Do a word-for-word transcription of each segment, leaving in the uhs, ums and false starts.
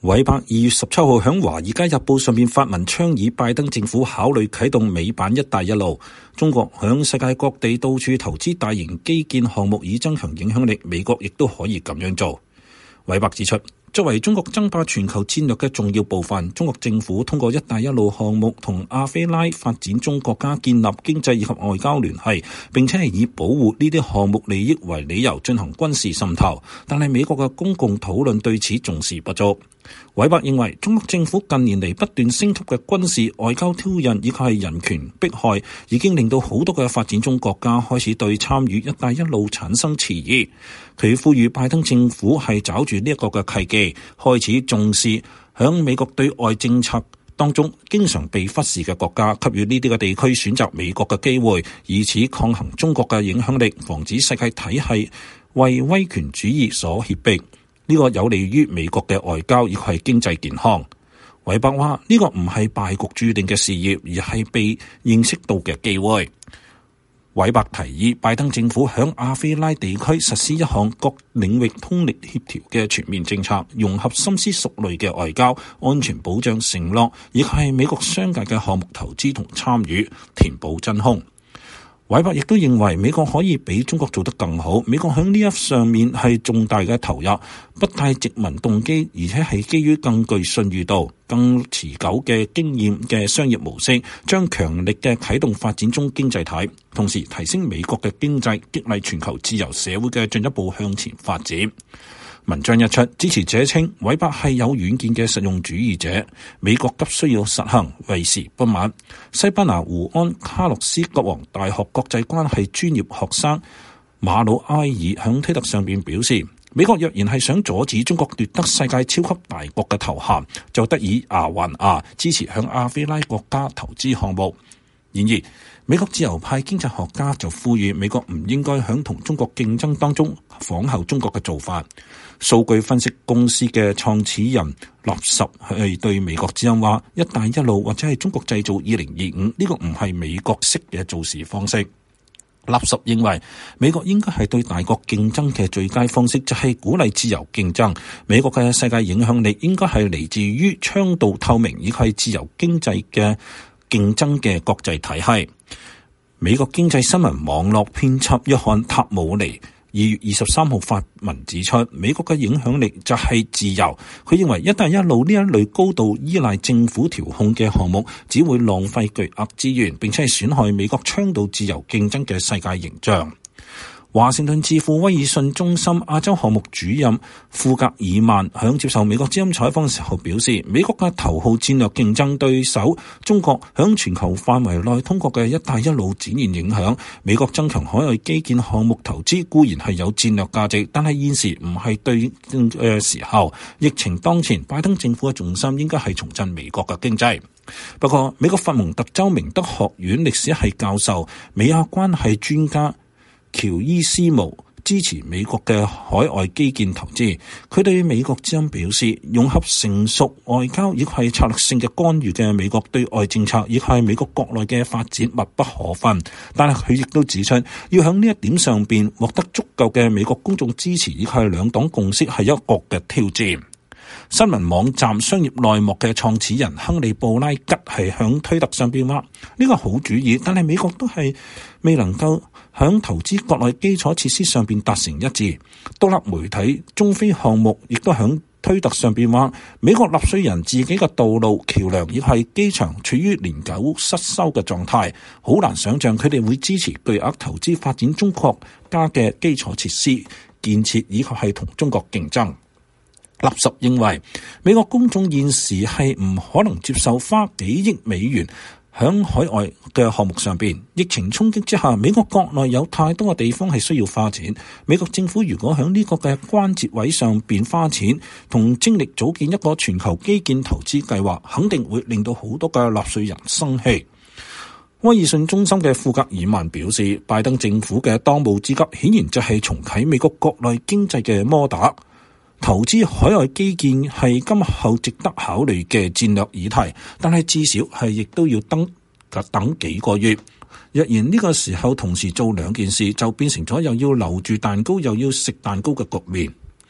韋伯二月十七號喺《華爾街日報》上面發文倡議拜登政府考慮啟動美版一帶一路。中國響世界各地到處投資大型基建項目以增強影響力，美國亦都可以咁樣做。韋伯指出，作為中國爭霸全球戰略嘅重要部分，中國政府通過一帶一路項目同亞非拉發展中國家建立經濟以及外交聯繫，並且係以保護呢啲項目利益為理由進行軍事滲透，但係美國嘅公共討論對此重視不足。韋伯認為，中國政府近年嚟不斷升級嘅軍事、外交挑釁以及係人權迫害，已經令到好多嘅發展中國家開始對參與一帶一路產生遲疑。佢呼籲拜登政府係抓住呢一個嘅契機，開始重視響美國對外政策當中經常被忽視嘅國家，給予呢啲嘅地區選擇美國嘅機會，以此抗衡中國嘅影響力，防止世界體系為威權主義所脅迫。呢個有利於美國嘅外交，亦係經濟健康。韋伯話：呢個唔係敗局注定嘅事業，而係被認識到嘅機會。韋伯提議拜登政府響亞非拉地區實施一項各領域通力協調嘅全面政策，融合深思熟慮嘅外交、安全保障承諾，亦係美國商界嘅項目投資同參與，填補真空。韋伯亦都認為美國可以比中國做得更好。美國喺呢一上面係重大嘅投入，不帶殖民動機，而且係基於更具信譽度、更持久嘅經驗嘅商業模式，將強力嘅啟動發展中經濟體，同時提升美國嘅經濟，激勵全球自由社會嘅進一步向前發展。文章一出，支持者稱韋伯係有遠見嘅實用主義者，美國急需要實行，為時不晚。西班牙胡安卡洛斯國王大學國際關係專業學生馬魯埃爾響推特上邊表示，美國若然係想阻止中國奪得世界超級大國嘅頭銜，就得以牙還牙，支持向亞非拉國家投資項目。然而，美國自由派經濟學家就呼籲美國唔應該響同中國競爭當中仿效中國嘅做法。數據分析公司嘅創始人納什係對美國之音話：一帶一路或者係中國製造二零二五，呢個唔係美國式嘅做事方式。納什認為美國應該係對大國競爭嘅最佳方式，就係鼓勵自由競爭。美國嘅世界影響力應該係嚟自於倡導透明以及自由經濟嘅競爭嘅國際體系。美國經濟新聞網絡編輯約翰塔姆尼二月二十三號發文指出，美國嘅影響力就係自由。佢認為一帶一路呢一類高度依賴政府調控嘅項目，只會浪費巨額資源，並且係損害美國倡導自由競爭嘅世界形象。華盛頓智庫威爾遜中心亞洲項目主任庫格爾曼響接受美國之音採訪嘅時候表示，美國嘅頭號戰略競爭對手中國響全球範圍內通過嘅一帶一路展現影響。美國增強海外基建項目投資固然係有戰略價值，但係現時唔係對嘅時候。疫情當前，拜登政府嘅重心應該係重振美國嘅經濟。不過，美國佛蒙特州明德學院歷史系教授、美亞關係專家喬伊斯姆支持美國嘅海外基建投資。佢對美國之音表示，融合成熟外交亦係策略性嘅干預嘅美國對外政策，亦係美國國內嘅發展密不可分。但係佢亦都指出，要喺呢一點上邊獲得足夠嘅美國公眾支持，亦係兩黨共識，係一個嘅挑戰。新聞網站商業內幕嘅創始人亨利布拉吉係響推特上邊話：呢個好主意，但係美國都係未能夠響投資國內基礎設施上邊達成一致。獨立媒體中非項目亦都響推特上邊話，美國納稅人自己嘅道路、橋梁亦係機場處於年久失修嘅狀態，好難想象佢哋會支持巨額投資發展中國家嘅基礎設施建設，以及係同中國競爭。納什認為美國公眾現時係唔可能接受花幾億美元響海外嘅項目上邊。疫情衝擊之下，美國國內有太多嘅地方係需要花錢。美國政府如果響呢個嘅關節位上邊花錢同精力組建一個全球基建投資計劃，肯定會令到好多嘅納稅人生氣。威爾遜中心嘅庫格爾曼表示，拜登政府嘅當務之急顯然就係重啟美國國內經濟嘅摩打。投資海外基建係今後值得考慮嘅戰略議題，但係至少係亦都要等等幾個月。若然呢個時候同時做兩件事，就變成咗又要留住蛋糕又要食蛋糕嘅局面。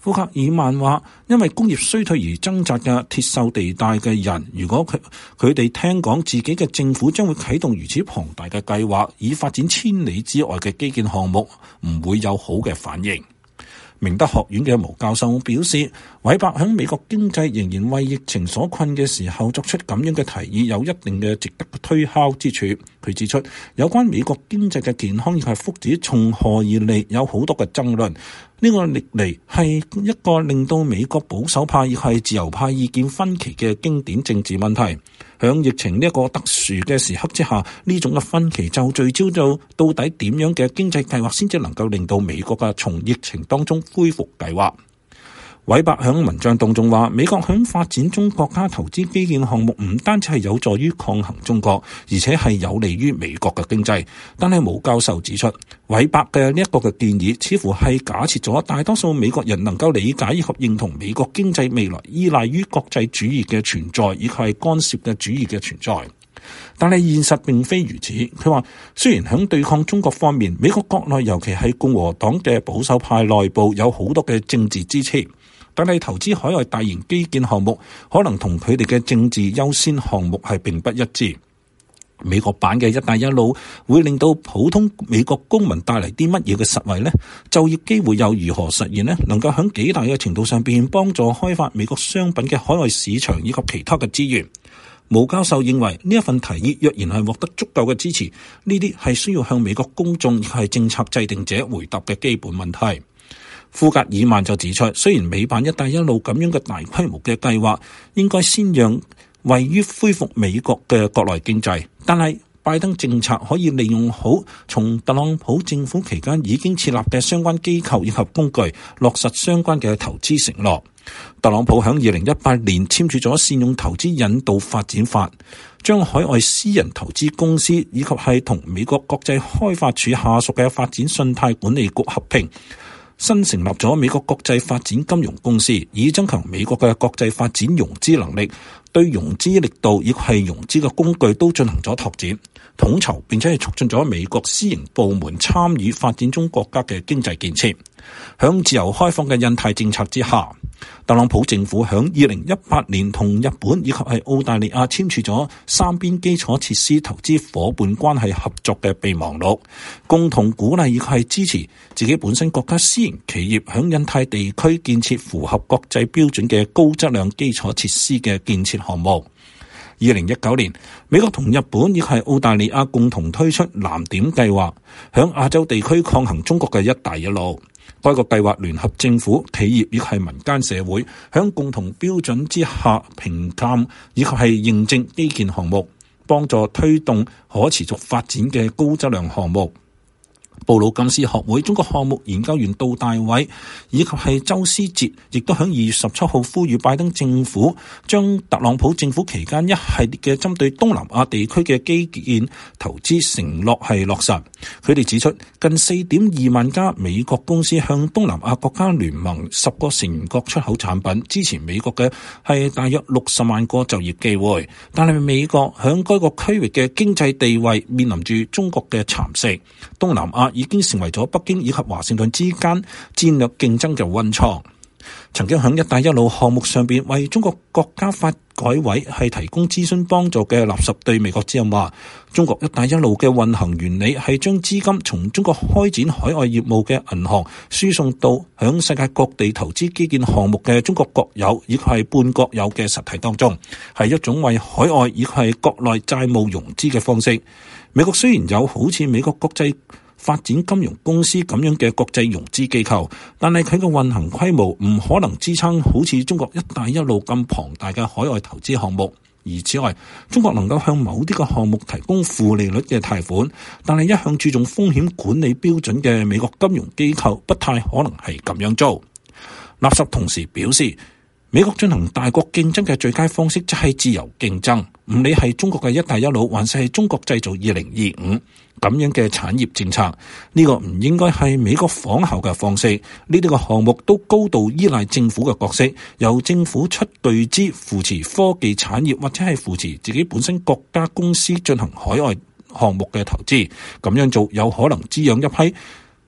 庫格爾曼話，因為工業衰退而掙扎嘅鐵鏽地帶嘅人，如果佢佢哋聽講自己嘅政府將會啟動如此龐大嘅計劃，以發展千里之外嘅基建項目，唔會有好嘅反應。明德學院嘅毛教授表示，韋伯喺美國經濟仍然為疫情所困嘅時候作出咁樣嘅提議，有一定嘅值得推敲之處。佢指出，有關美國經濟嘅健康以及福祉從何而嚟，有好多嘅爭論。呢個歷嚟係一個令到美國保守派亦係自由派意見分歧嘅經典政治問題。響疫情呢一個特殊嘅時刻之下，呢種嘅分歧就聚焦到到底點樣嘅經濟計劃先至能夠令到美國嘅從疫情當中恢復計劃。韋伯響文章當中話，美國響發展中國家投資基建項目唔單止係有助於抗衡中國，而且係有利於美國嘅經濟。但係毛教授指出，韋伯嘅呢一個嘅建議似乎係假設咗大多數美國人能夠理解以及認同美國經濟未來依賴於國際主義嘅存在，以及係干涉嘅主義嘅存在。但係現實並非如此。佢話，雖然喺對抗中國方面，美國國內尤其係共和黨嘅保守派內部有好多嘅政治支持，但係投資海外大型基建項目可能同佢哋嘅政治優先項目係並不一致。美國版嘅一帶一路會令到普通美國公民帶嚟啲乜嘢嘅實惠呢？就業機會又如何實現呢？能夠喺幾大嘅程度上邊幫助開發美國商品嘅海外市場以及其他嘅資源。毛教授認為呢一份提議若然係獲得足夠嘅支持，呢啲係需要向美國公眾亦係政策制定者回答嘅基本問題。庫格爾曼就指出，雖然美版一帶一路咁樣嘅大規模嘅計劃應該先讓位於恢復美國嘅國內經濟，但係拜登政策可以利用好從特朗普政府期間已經設立嘅相關機構以及工具，落實相關嘅投資承諾。特朗普喺二零一八年簽署咗善用投資引導發展法，將海外私人投資公司以及係同美國國際開發署下屬嘅發展信貸管理局合併，新成立咗美國國際發展金融公司，以增強美國嘅國際發展融資能力，對融資力度以及係融資嘅工具都進行咗拓展、統籌，並且係促進咗美國私營部門參與發展中國家嘅經濟建設。響自由開放嘅印太政策之下，特朗普政府響二零一八年同日本以及係澳大利亞簽署咗三邊基礎設施投資夥伴關係合作嘅備忘錄，共同鼓勵以及係支持自己本身國家私營企業響印太地區建設符合國際標準嘅高質量基礎設施嘅建設項目。二零一九年，美國同日本亦係澳大利亞共同推出藍點計劃，響亞洲地區抗衡中國嘅一帶一路。該個計劃聯合政府、企業亦係民間社會，響共同標準之下評鑑以及係認證基建項目，幫助推動可持續發展嘅高質量項目。布魯金斯學會中國項目研究員杜大偉以及係周思哲，亦都喺二月十七號呼籲拜登政府將特朗普政府期間一系列嘅針對東南亞地區嘅基建投資承諾係落實。佢哋指出，近四點二萬家美國公司向東南亞國家聯盟十個成員國出口產品，支持美國嘅係大約六十萬個就業機會。但係美國響該個區域嘅經濟地位面臨住中國嘅蠶食，東南亞已經成為咗北京以及華盛頓之間戰略競爭嘅溫床。曾經喺一帶一路項目上邊為中國國家發改委係提供諮詢幫助嘅納什對美國之音話，中國一帶一路嘅運行原理係將資金從中國開展海外業務嘅銀行輸送到響世界各地投資基建項目嘅中國國有以及係半國有嘅實體當中，係一種為海外以及係國內債務融資嘅方式。美國雖然有好似美國國際發展金融公司咁樣嘅國際融資機構，但係佢嘅運行規模唔可能支撐好似中國一帶一路咁龐大嘅海外投資項目。而此外，中國能夠向某啲嘅項目提供負利率嘅貸款，但係一向注重風險管理標準嘅美國金融機構不太可能係咁樣做。納什同時表示，美國進行大國競爭嘅最佳方式就係自由競爭，唔理係中國嘅一帶一路還是係中國製造二零二五咁樣嘅產業政策，呢個唔應該係美國仿效嘅方式。呢啲個項目都高度依賴政府嘅角色，由政府出巨資扶持科技產業，或者係扶持自己本身國家公司進行海外項目嘅投資。咁樣做有可能滋養一批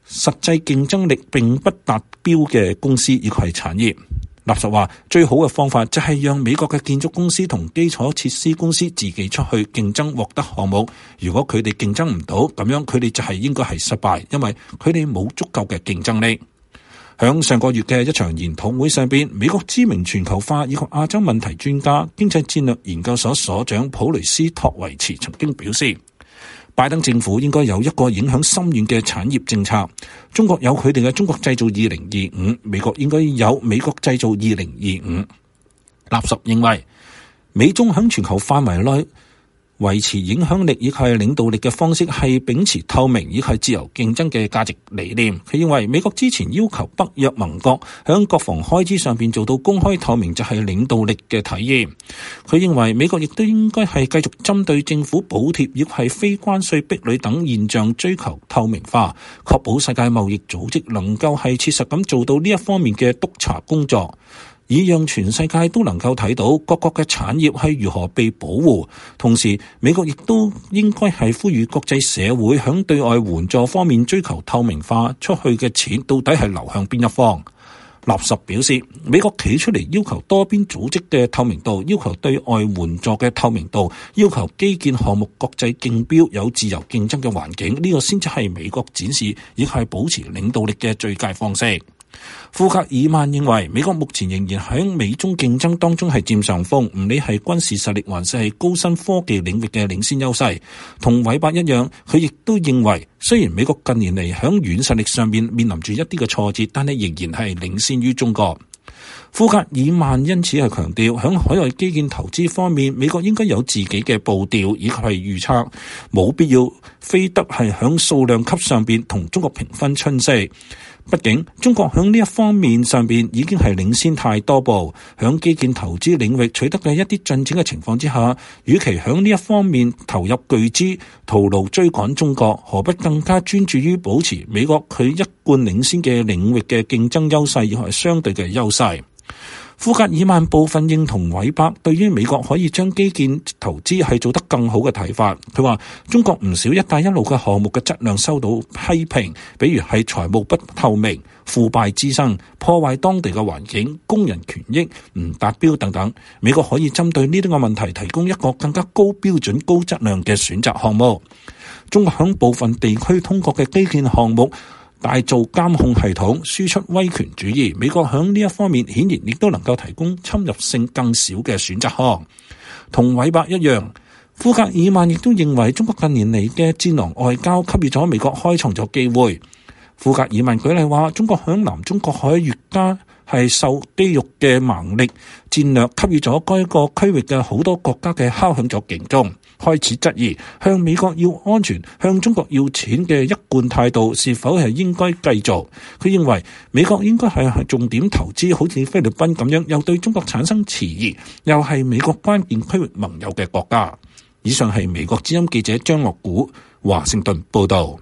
實際競爭力並不達標嘅公司以及係產業。納什話最好嘅方法就係讓美國嘅建築公司同基礎設施公司自己出去競爭獲得項目。如果佢哋競爭唔到，咁樣佢哋就係應該係失敗，因為佢哋冇足夠嘅競爭力。響上個月嘅一場研討會上邊，美國知名全球化以及亞洲問題專家、經濟戰略研究所所長普雷斯托維茨曾經表示，拜登政府應該有一個影響深遠嘅產業政策。中國有佢哋嘅中國製造二零二五，美國應該有美國製造二零二五。納什認為，美中喺全球範圍內維持影響力以及領導力嘅方式係秉持透明以及自由競爭嘅價值理念。佢認為美國之前要求北約盟國喺國防開支上邊做到公開透明就係領導力嘅體現。佢認為美國亦都應該係繼續針對政府補貼亦係非關稅壁壘等現象追求透明化，確保世界貿易組織能夠係切實咁做到呢一方面嘅督查工作，以讓全世界都能夠睇到各國嘅產業係如何被保護。同時，美國亦都應該係呼籲國際社會響對外援助方面追求透明化，出去嘅錢到底係流向邊一方。納什表示，美國企出嚟要求多邊組織嘅透明度，要求對外援助嘅透明度，要求基建項目國際競標有自由競爭嘅環境，呢個先至係美國展示亦係保持領導力嘅最佳方式。庫格爾曼認為，美國目前仍然喺美中競爭當中係佔上風，唔理係軍事實力還是係高新科技領域嘅領先優勢。同韋伯一樣，佢亦都認為，雖然美國近年嚟喺軟實力上面面臨住一啲嘅挫折，但係仍然係領先於中國。庫格爾曼因此係強調，喺海外基建投資方面，美國應該有自己嘅步調以及係預測，冇必要非得係喺數量級上邊同中國平分春色。畢竟中國喺呢一方面上邊已經係領先太多步，喺基建投資領域取得嘅一啲進展嘅情況之下，與其喺呢一方面投入巨資徒勞追趕中國，何不更加專注於保持美國佢一貫領先嘅領域嘅競爭優勢以及相對嘅優勢。庫格爾曼部分認同韋伯對於美國可以將基建投資係做得更好嘅睇法。佢話中國唔少一帶一路嘅項目嘅質量受到批評，比如係財務不透明、腐敗滋生、破壞當地嘅環境、工人權益唔達標等等。美國可以針對呢啲個問題提供一個更加高標準、高質量嘅選擇項目。中國響部分地區通過嘅基建項目大做監控系統，輸出威權主義。美國響呢一方面顯然亦都能夠提供侵入性更少嘅選擇項。同韋伯一樣，庫格爾曼亦都認為中國近年嚟嘅戰狼外交給予咗美國開創咗機會。庫格爾曼舉例話，中國響南中國海越加係受肌肉嘅蠻力戰略，給予咗該個區域嘅好多國家嘅敲響咗警鐘，開始質疑向美國要安全、向中國要錢嘅一貫態度是否係應該繼續。佢認為美國應該係重點投資，好似菲律賓咁樣，又對中國產生遲疑，又係美國關鍵區域盟友嘅國家。以上係美國之音記者張樂古華盛頓報道。